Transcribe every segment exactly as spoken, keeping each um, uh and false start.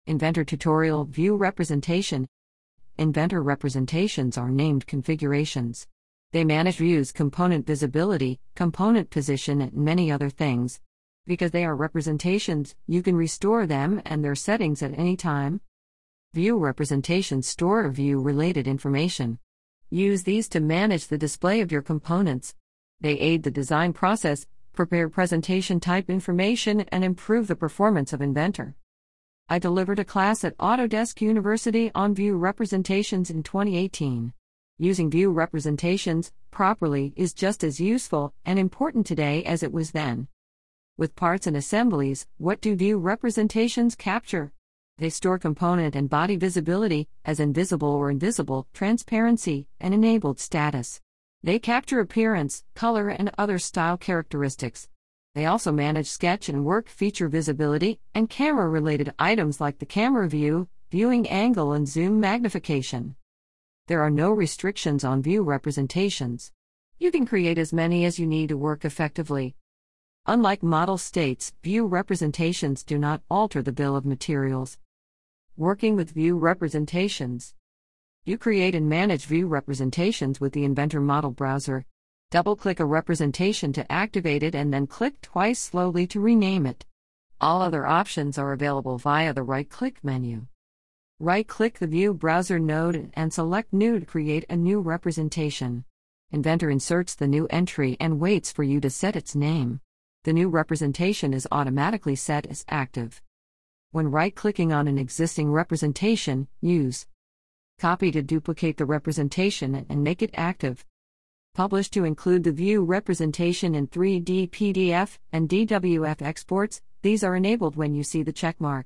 Inventor Tutorial View Representation. Inventor representations are named configurations. They manage views, component visibility, component position, and many other things. Because they are representations, you can restore them and their settings at any time. View representations store view-related information. Use these to manage the display of your components. They aid the design process, prepare presentation type information, and improve the performance of Inventor. I delivered a class at Autodesk University on view representations in twenty eighteen. Using view representations properly is just as useful and important today as it was then. With parts and assemblies, what do view representations capture? They store component and body visibility, as invisible or invisible, transparency, and enabled status. They capture appearance, color, and other style characteristics. They also manage sketch and work feature visibility, and camera-related items like the camera view, viewing angle, and zoom magnification. There are no restrictions on view representations. You can create as many as you need to work effectively. Unlike model states, view representations do not alter the bill of materials. Working with view representations. You create and manage view representations with the Inventor Model Browser. Double-click a representation to activate it and then click twice slowly to rename it. All other options are available via the right-click menu. Right-click the View Browser node and select New to create a new representation. Inventor inserts the new entry and waits for you to set its name. The new representation is automatically set as active. When right-clicking on an existing representation, use Copy to duplicate the representation and make it active. Publish to include the view representation in three D P D F and D W F exports. These are enabled when you see the checkmark.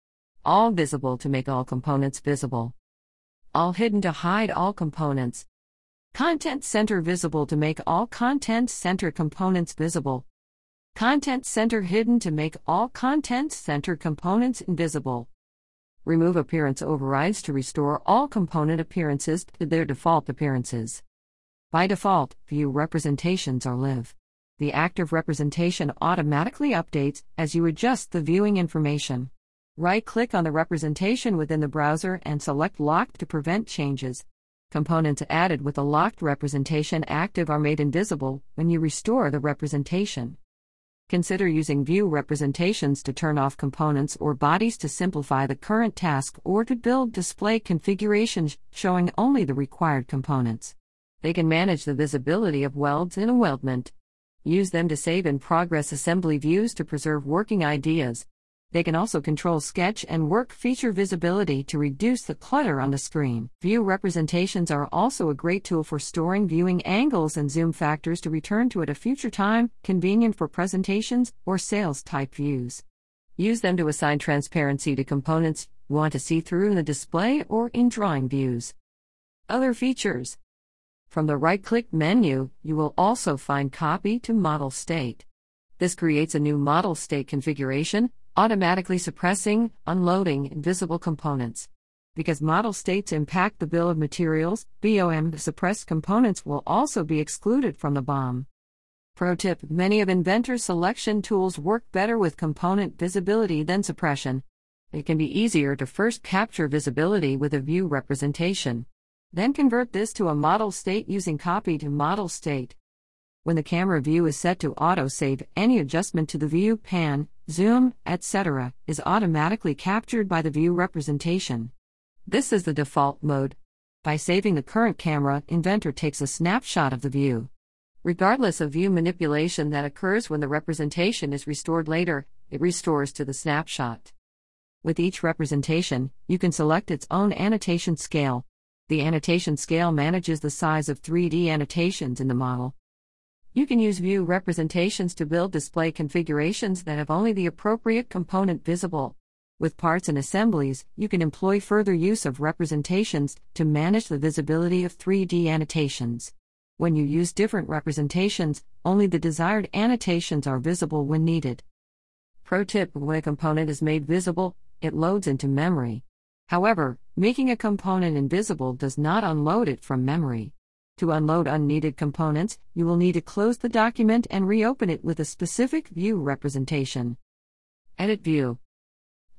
All visible to make all components visible. All hidden to hide all components. Content Center visible to make all Content Center components visible. Content Center hidden to make all Content Center components invisible. Remove appearance overrides to restore all component appearances to their default appearances. By default, view representations are live. The active representation automatically updates as you adjust the viewing information. Right-click on the representation within the browser and select Locked to prevent changes. Components added with a locked representation active are made invisible when you restore the representation. Consider using view representations to turn off components or bodies to simplify the current task or to build display configurations showing only the required components. They can manage the visibility of welds in a weldment. Use them to save in progress assembly views to preserve working ideas. They can also control sketch and work feature visibility to reduce the clutter on the screen. View representations are also a great tool for storing viewing angles and zoom factors to return to at a future time, convenient for presentations or sales type views. Use them to assign transparency to components you want to see through in the display or in drawing views. Other features. From the right-click menu, you will also find Copy to Model State. This creates a new model state configuration, automatically suppressing, unloading invisible components. Because model states impact the bill of materials, B O M, the suppressed components will also be excluded from the B O M. Pro tip: many of Inventor's selection tools work better with component visibility than suppression. It can be easier to first capture visibility with a view representation. Then convert this to a model state using Copy to Model State. When the camera view is set to auto-save, any adjustment to the view, pan, zoom, et cetera is automatically captured by the view representation. This is the default mode. By saving the current camera, Inventor takes a snapshot of the view. Regardless of view manipulation that occurs when the representation is restored later, it restores to the snapshot. With each representation, you can select its own annotation scale. The annotation scale manages the size of three D annotations in the model. You can use view representations to build display configurations that have only the appropriate component visible. With parts and assemblies, you can employ further use of representations to manage the visibility of three D annotations. When you use different representations, only the desired annotations are visible when needed. Pro tip: when a component is made visible, it loads into memory. However, making a component invisible does not unload it from memory. To unload unneeded components, you will need to close the document and reopen it with a specific view representation. Edit View.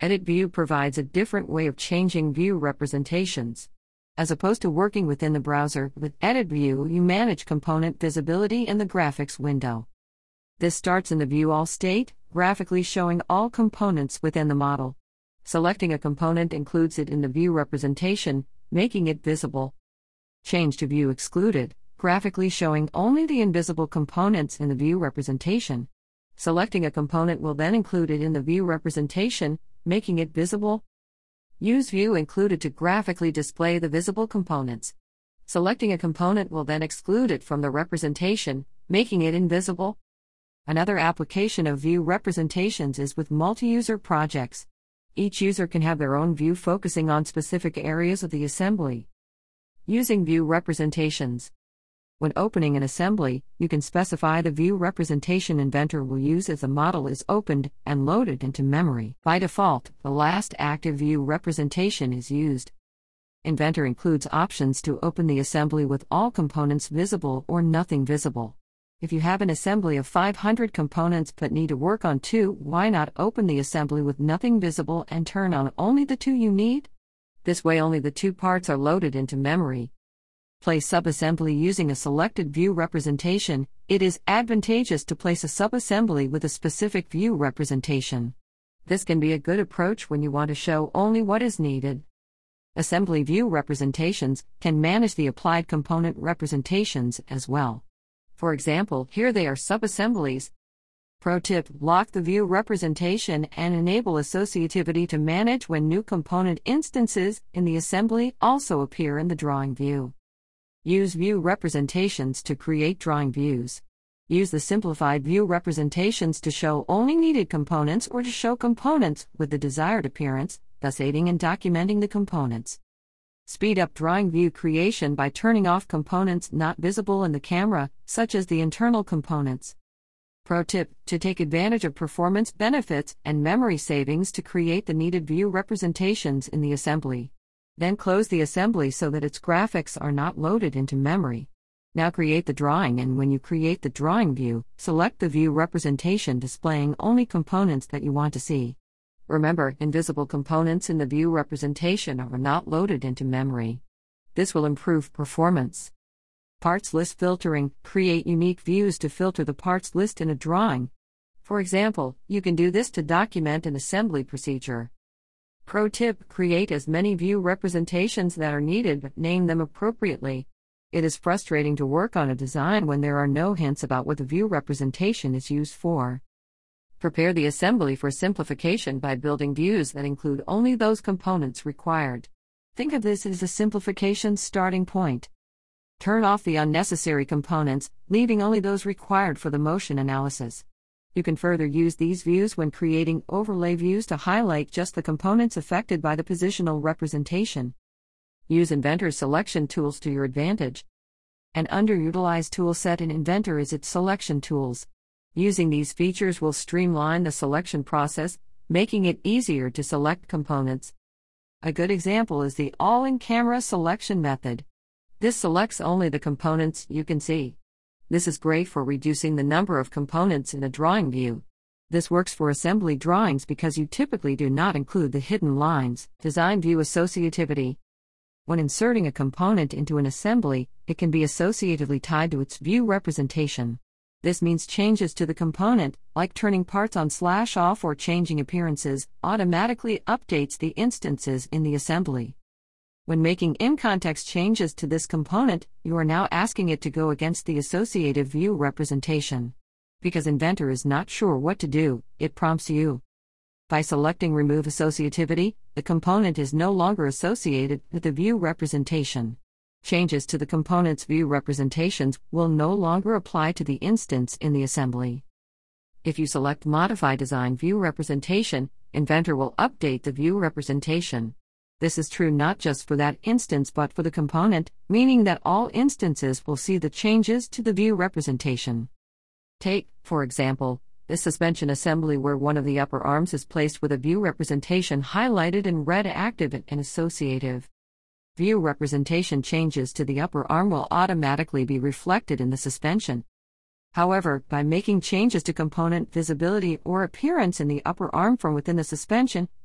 Edit View provides a different way of changing view representations. As opposed to working within the browser, with Edit View you manage component visibility in the graphics window. This starts in the View All state, graphically showing all components within the model. Selecting a component includes it in the view representation, making it visible. Change to View Excluded, graphically showing only the invisible components in the view representation. Selecting a component will then include it in the view representation, making it visible. Use View Included to graphically display the visible components. Selecting a component will then exclude it from the representation, making it invisible. Another application of view representations is with multi-user projects. Each user can have their own view focusing on specific areas of the assembly. Using view representations. When opening an assembly, you can specify the view representation Inventor will use as the model is opened and loaded into memory. By default, the last active view representation is used. Inventor includes options to open the assembly with all components visible or nothing visible. If you have an assembly of five hundred components but need to work on two, why not open the assembly with nothing visible and turn on only the two you need? This way only the two parts are loaded into memory. Place subassembly using a selected view representation. It is advantageous to place a subassembly with a specific view representation. This can be a good approach when you want to show only what is needed. Assembly view representations can manage the applied component representations as well. For example, here they are subassemblies. Pro tip: lock the view representation and enable associativity to manage when new component instances in the assembly also appear in the drawing view. Use view representations to create drawing views. Use the simplified view representations to show only needed components or to show components with the desired appearance, thus aiding in documenting the components. Speed up drawing view creation by turning off components not visible in the camera, such as the internal components. Pro tip: to take advantage of performance benefits and memory savings to create the needed view representations in the assembly. Then close the assembly so that its graphics are not loaded into memory. Now create the drawing, and when you create the drawing view, select the view representation displaying only components that you want to see. Remember, invisible components in the view representation are not loaded into memory. This will improve performance. Parts list filtering: create unique views to filter the parts list in a drawing. For example, you can do this to document an assembly procedure. Pro tip: create as many view representations that are needed but name them appropriately. It is frustrating to work on a design when there are no hints about what the view representation is used for. Prepare the assembly for simplification by building views that include only those components required. Think of this as a simplification starting point. Turn off the unnecessary components, leaving only those required for the motion analysis. You can further use these views when creating overlay views to highlight just the components affected by the positional representation. Use Inventor's selection tools to your advantage. An underutilized toolset in Inventor is its selection tools. Using these features will streamline the selection process, making it easier to select components. A good example is the all-in-camera selection method. This selects only the components you can see. This is great for reducing the number of components in a drawing view. This works for assembly drawings because you typically do not include the hidden lines. Design view associativity. When inserting a component into an assembly, it can be associatively tied to its view representation. This means changes to the component, like turning parts on slash off or changing appearances, automatically updates the instances in the assembly. When making in-context changes to this component, you are now asking it to go against the associative view representation. Because Inventor is not sure what to do, it prompts you. By selecting Remove Associativity, the component is no longer associated with the view representation. Changes to the component's view representations will no longer apply to the instance in the assembly. If you select Modify Design View Representation, Inventor will update the view representation. This is true not just for that instance but for the component, meaning that all instances will see the changes to the view representation. Take, for example, this suspension assembly where one of the upper arms is placed with a view representation highlighted in red active and associative. View representation changes to the upper arm will automatically be reflected in the suspension. However, by making changes to component visibility or appearance in the upper arm from within the suspension,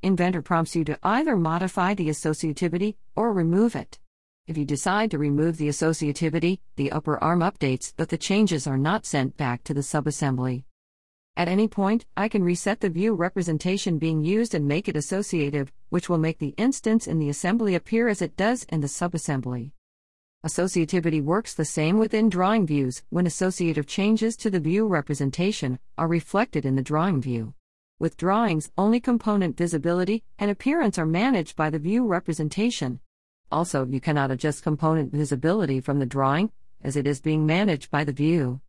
Inventor prompts you to either modify the associativity or remove it. If you decide to remove the associativity, the upper arm updates, but the changes are not sent back to the subassembly. At any point, I can reset the view representation being used and make it associative, which will make the instance in the assembly appear as it does in the subassembly. Associativity works the same within drawing views when associative changes to the view representation are reflected in the drawing view. With drawings, only component visibility and appearance are managed by the view representation. Also, you cannot adjust component visibility from the drawing, as it is being managed by the view.